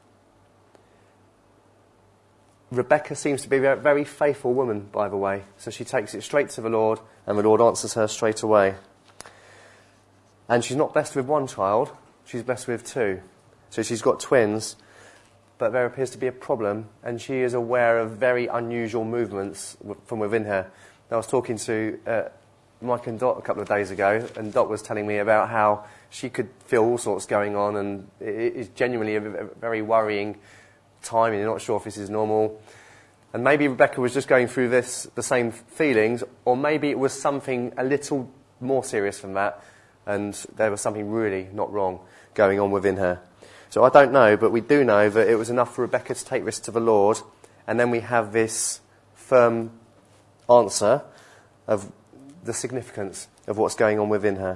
[SPEAKER 2] Rebekah seems to be a very faithful woman, by the way. So she takes it straight to the Lord, and the Lord answers her straight away. And she's not blessed with one child, she's blessed with two. So she's got twins, but there appears to be a problem, and she is aware of very unusual movements from within her. I was talking to uh, Mike and Dot a couple of days ago, and Dot was telling me about how she could feel all sorts going on, and it is genuinely a very worrying time, and you're not sure if this is normal. And maybe Rebekah was just going through this, the same feelings, or maybe it was something a little more serious than that, and there was something really not wrong going on within her. So I don't know, but we do know that it was enough for Rebekah to take this to the Lord, and then we have this firm answer of the significance of what's going on within her.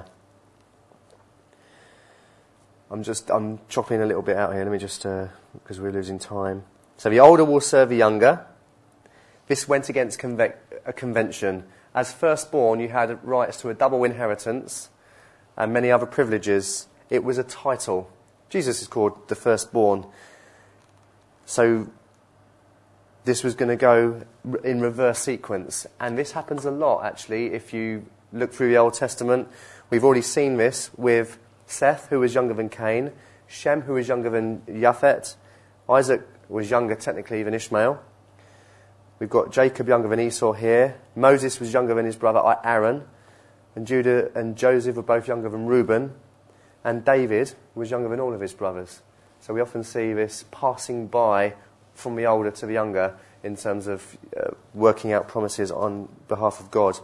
[SPEAKER 2] I'm just, I'm chopping a little bit out here. Let me just, uh, because we're losing time. So the older will serve the younger. This went against conve- a convention. As firstborn, you had rights to a double inheritance and many other privileges. It was a title. Jesus is called the firstborn. So this was going to go in reverse sequence. And this happens a lot, actually, if you look through the Old Testament. We've already seen this with Seth, who was younger than Cain, Shem, who was younger than Japhet, Isaac was younger technically than Ishmael. We've got Jacob younger than Esau here. Moses was younger than his brother Aaron, and Judah and Joseph were both younger than Reuben, and David was younger than all of his brothers. So we often see this passing by from the older to the younger in terms of uh, working out promises on behalf of God.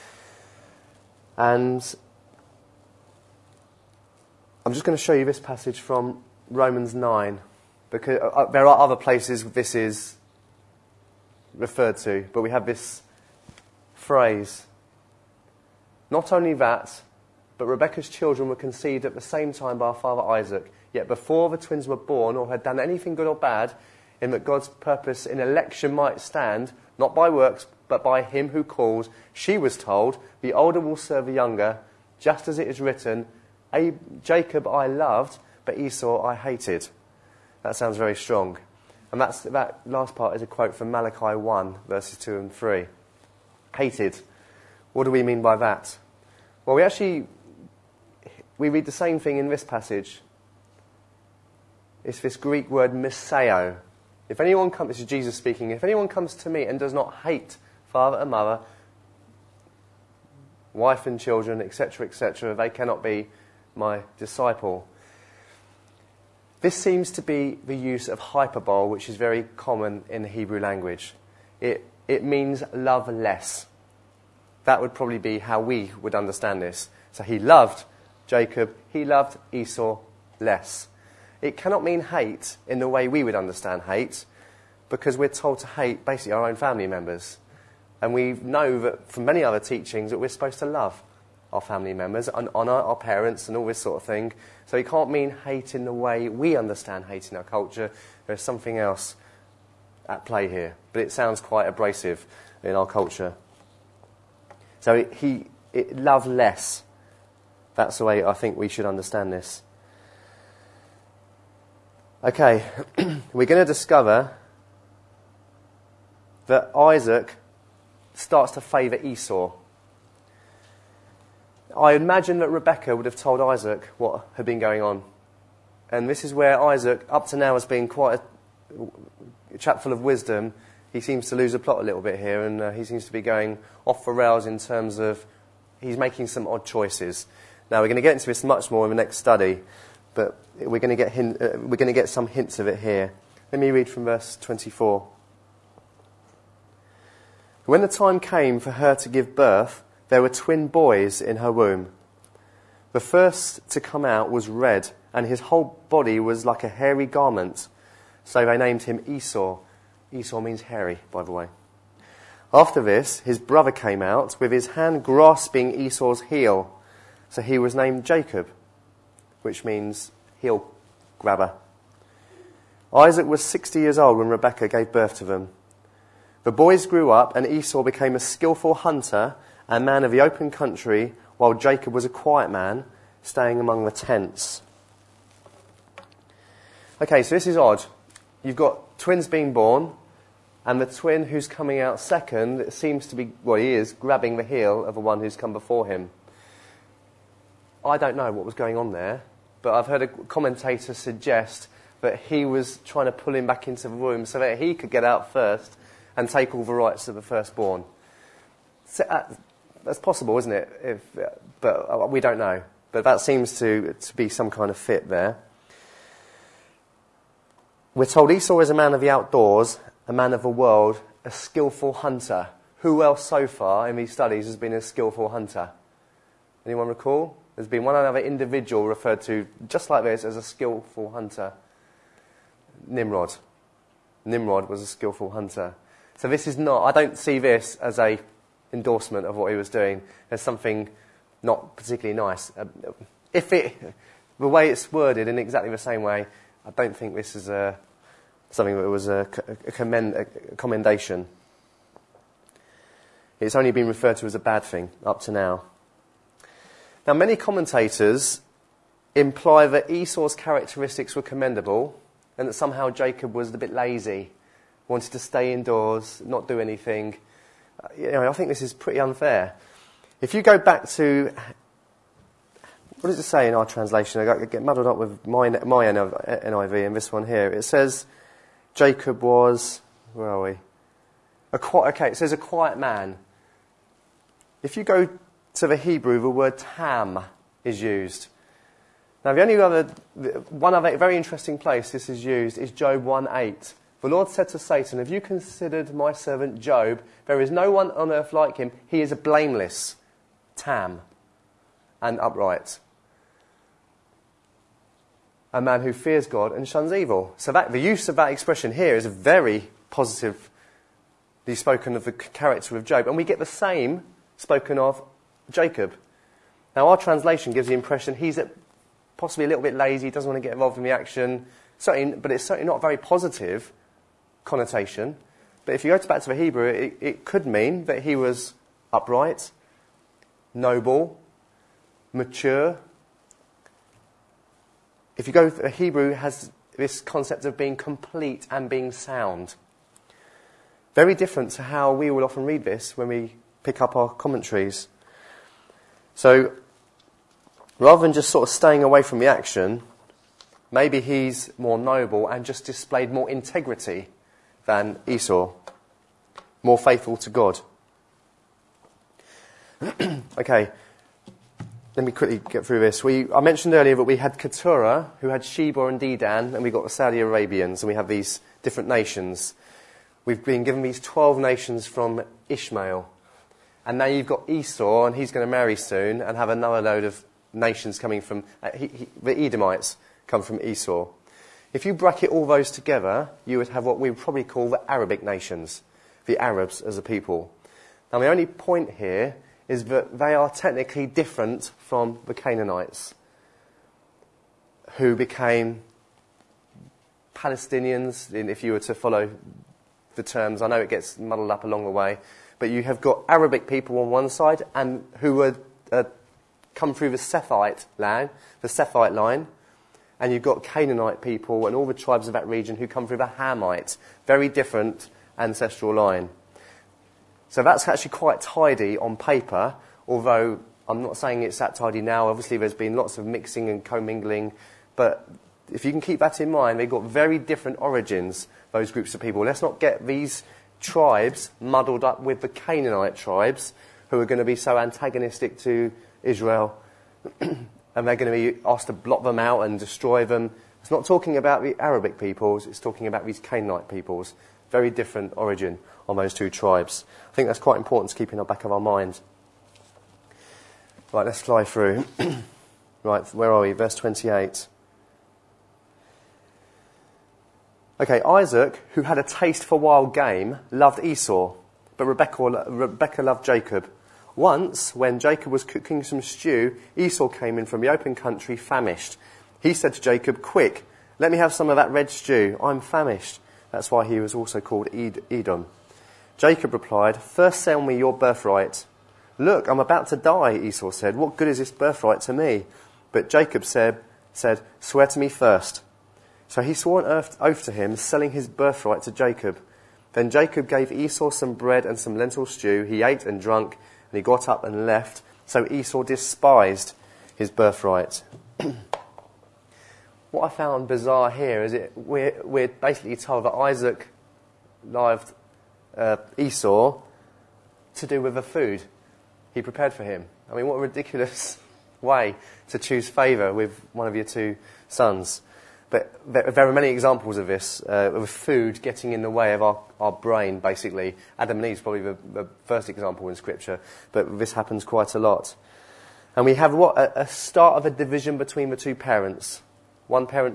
[SPEAKER 2] And I'm just going to show you this passage from Romans nine, because uh, there are other places this is referred to, but we have this phrase. Not only that, but Rebekah's children were conceived at the same time by our father Isaac, yet before the twins were born or had done anything good or bad, in that God's purpose in election might stand, not by works, but by him who calls, she was told, the older will serve the younger, just as it is written, Jacob I loved, but Esau I hated. That sounds very strong. And that's, that last part is a quote from Malachi one, verses two and three. Hated. What do we mean by that? Well, we actually, we read the same thing in this passage. It's this Greek word miseo. If anyone comes, this is Jesus speaking, if anyone comes to me and does not hate father and mother, wife and children, et cetera, et cetera, they cannot be my disciple. This seems to be the use of hyperbole, which is very common in the Hebrew language. It, it means love less. That would probably be how we would understand this. So he loved Jacob, he loved Esau less. It cannot mean hate in the way we would understand hate, because we're told to hate basically our own family members. And we know that from many other teachings that we're supposed to love our family members and honour our parents and all this sort of thing. So it can't mean hate in the way we understand hate in our culture. There's something else at play here. But it sounds quite abrasive in our culture. So it, he it, love less. That's the way I think we should understand this. Okay, we're going to discover that Isaac starts to favour Esau. I imagine that Rebekah would have told Isaac what had been going on. And this is where Isaac, up to now, has been quite a, a chap full of wisdom. He seems to lose the plot a little bit here, and uh, he seems to be going off the rails in terms of he's making some odd choices. Now, we're going to get into this much more in the next study, but we're going to get hint, uh, we're going to get some hints of it here. Let me read from verse twenty-four. When the time came for her to give birth, there were twin boys in her womb. The first to come out was red, and his whole body was like a hairy garment. So they named him Esau. Esau means hairy, by the way. After this, his brother came out with his hand grasping Esau's heel. So he was named Jacob, which means heel grabber. Isaac was sixty years old when Rebekah gave birth to them. The boys grew up, and Esau became a skillful hunter and man of the open country, while Jacob was a quiet man, staying among the tents. Okay, so this is odd. You've got twins being born, and the twin who's coming out second, it seems to be, well, he is, grabbing the heel of the one who's come before him. I don't know what was going on there, but I've heard a commentator suggest that he was trying to pull him back into the room so that he could get out first and take all the rights of the firstborn. So, uh, that's possible, isn't it? If, uh, but uh, we don't know. But that seems to, to be some kind of fit there. We're told Esau is a man of the outdoors, a man of the world, a skillful hunter. Who else so far in these studies has been a skillful hunter? Anyone recall? There's been one other individual referred to just like this as a skillful hunter. Nimrod. Nimrod was a skillful hunter. So this is not, I don't see this as a endorsement of what he was doing. There's something not particularly nice. If it, the way it's worded in exactly the same way, I don't think this is a, something that was a, a, commend, a commendation. It's only been referred to as a bad thing up to now. Now, many commentators imply that Esau's characteristics were commendable and that somehow Jacob was a bit lazy, wanted to stay indoors, not do anything. Uh, you know, I think this is pretty unfair. If you go back to, what does it say in our translation? I get muddled up with my, my N I V and this one here. It says Jacob was, where are we? A quiet, okay, it says a quiet man. If you go to the Hebrew, the word tam is used. Now, the only other, one other very interesting place this is used is Job one eight. The Lord said to Satan, "Have you considered my servant Job? There is no one on earth like him. He is a blameless, tam, and upright. A man who fears God and shuns evil." So that the use of that expression here is very positively spoken of the character of Job. And we get the same spoken of Jacob. Now, our translation gives the impression he's a, possibly a little bit lazy, doesn't want to get involved in the action, certainly, but it's certainly not a very positive connotation. But if you go back to the Hebrew, it, it could mean that he was upright, noble, mature. If you go, the Hebrew has this concept of being complete and being sound. Very different to how we will often read this when we pick up our commentaries. So, rather than just sort of staying away from the action, maybe he's more noble and just displayed more integrity than Esau, more faithful to God. Okay, let me quickly get through this. We, I mentioned earlier that we had Keturah, who had Sheba and Dedan, and we got the Saudi Arabians, and we have these different nations. We've been given these twelve nations from Ishmael. And now you've got Esau, and he's going to marry soon, and have another load of nations coming from... Uh, he, he, the Edomites come from Esau. If you bracket all those together, you would have what we would probably call the Arabic nations, the Arabs as a people. Now, the only point here is that they are technically different from the Canaanites, who became Palestinians, if you were to follow the terms. I know it gets muddled up along the way. But you have got Arabic people on one side and who were uh, come through the Sethite line, the Sethite line, and you've got Canaanite people and all the tribes of that region who come through the Hamite. Very different ancestral line. So that's actually quite tidy on paper, although I'm not saying it's that tidy now. Obviously, there's been lots of mixing and commingling, but if you can keep that in mind, they've got very different origins, those groups of people. Let's not get these tribes muddled up with the Canaanite tribes who are going to be so antagonistic to Israel, and they're going to be asked to blot them out and destroy them. It's not talking about the Arabic peoples, it's talking about these Canaanite peoples. Very different origin on those two tribes. I think that's quite important to keep in the back of our mind. Right, let's fly through. Right, where are we? Verse twenty-eight. Okay, Isaac, who had a taste for wild game, loved Esau, but Rebekah, Rebekah loved Jacob. Once, when Jacob was cooking some stew, Esau came in from the open country famished. He said to Jacob, "Quick, let me have some of that red stew. I'm famished." That's why he was also called Ed- Edom. Jacob replied, "First sell me your birthright." "Look, I'm about to die," Esau said. "What good is this birthright to me?" But Jacob said, said "Swear to me first." So he swore an oath to him, selling his birthright to Jacob. Then Jacob gave Esau some bread and some lentil stew. He ate and drank, and he got up and left. So Esau despised his birthright. What I found bizarre here is it we're, we're basically told that Isaac loved uh, Esau to do with the food he prepared for him. I mean, what a ridiculous way to choose favour with one of your two sons. But there, there are many examples of this, uh, of food getting in the way of our, our brain, basically. Adam and Eve is probably the, the first example in Scripture, but this happens quite a lot. And we have what a, a start of a division between the two parents. One parent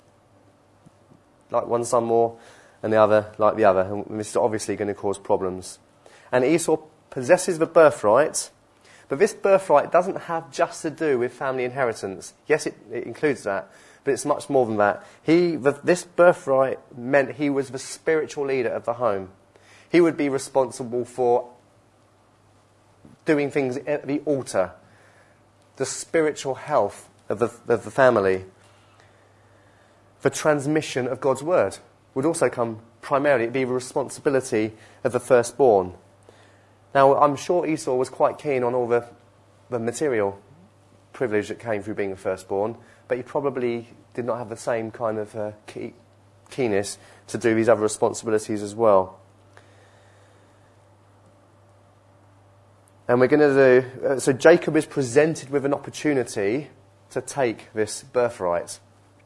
[SPEAKER 2] like one son more, and the other like the other. And this is obviously going to cause problems. And Esau possesses the birthright, but this birthright doesn't have just to do with family inheritance. Yes, it, it includes that, but it's much more than that. He, the, this birthright meant he was the spiritual leader of the home. He would be responsible for doing things at the altar, the spiritual health of the, of the family. The transmission of God's word would also come primarily, it'd be the responsibility of the firstborn. Now, I'm sure Esau was quite keen on all the, the material privilege that came through being a firstborn, but he probably did not have the same kind of uh, key, keenness to do these other responsibilities as well. And we're going to do, uh, so Jacob is presented with an opportunity to take this birthright.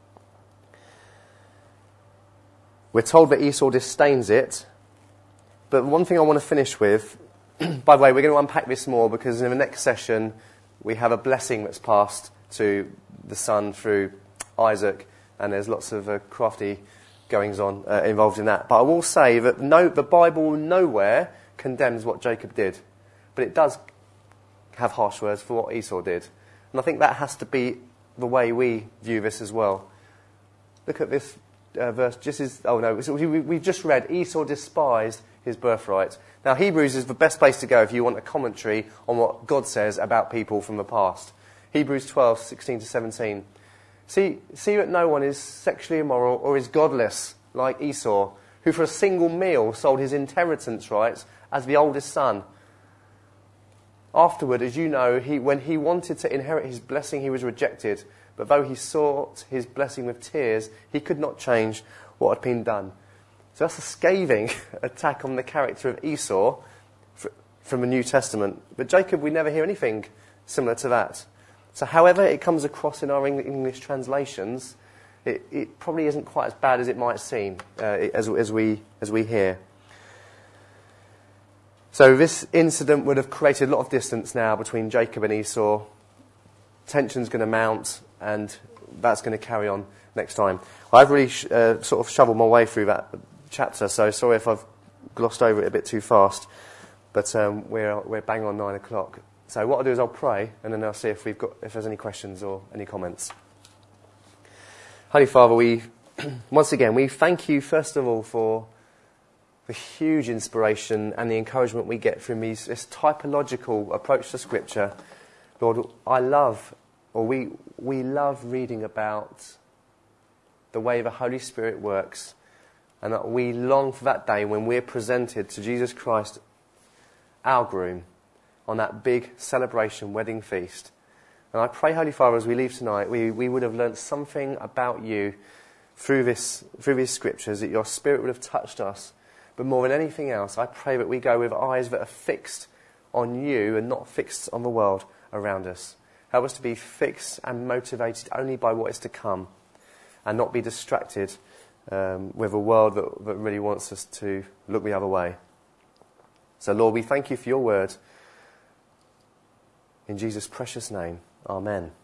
[SPEAKER 2] We're told that Esau disdains it, but one thing I want to finish with, by the way, we're going to unpack this more because in the next session we have a blessing that's passed to the son through Isaac, and there's lots of uh, crafty goings on uh, involved in that. But I will say that no, the Bible nowhere condemns what Jacob did, but it does have harsh words for what Esau did. And I think that has to be the way we view this as well. Look at this uh, verse. Just as, oh no, we, we've just read Esau despised his birthright. Now Hebrews is the best place to go if you want a commentary on what God says about people from the past. Hebrews twelve, sixteen to seventeen. See, see that no one is sexually immoral or is godless like Esau, who for a single meal sold his inheritance rights as the oldest son. Afterward, as you know, he, when he wanted to inherit his blessing, he was rejected. But though he sought his blessing with tears, he could not change what had been done. So that's a scathing attack on the character of Esau from the New Testament. But Jacob, we never hear anything similar to that. So however it comes across in our English translations, it, it probably isn't quite as bad as it might seem uh, as, as, we, as we hear. So this incident would have created a lot of distance now between Jacob and Esau. Tension's going to mount, and that's going to carry on next time. I've really sh- uh, sort of shoveled my way through that chapter, so sorry if I've glossed over it a bit too fast. But um, we're we're bang on nine o'clock. So what I'll do is I'll pray, and then I'll see if we've got if there's any questions or any comments. Holy Father, we once again we thank you first of all for the huge inspiration and the encouragement we get from these, this typological approach to Scripture, Lord, I love, or we, we love reading about the way the Holy Spirit works, and that we long for that day when we're presented to Jesus Christ, our groom, on that big celebration wedding feast. And I pray, Holy Father, as we leave tonight, we, we would have learnt something about you through this through these scriptures, that your Spirit would have touched us. But more than anything else, I pray that we go with eyes that are fixed on you and not fixed on the world around us. Help us to be fixed and motivated only by what is to come, and not be distracted um, with a world that, that really wants us to look the other way. So, Lord, we thank you for your word. In Jesus' precious name, amen.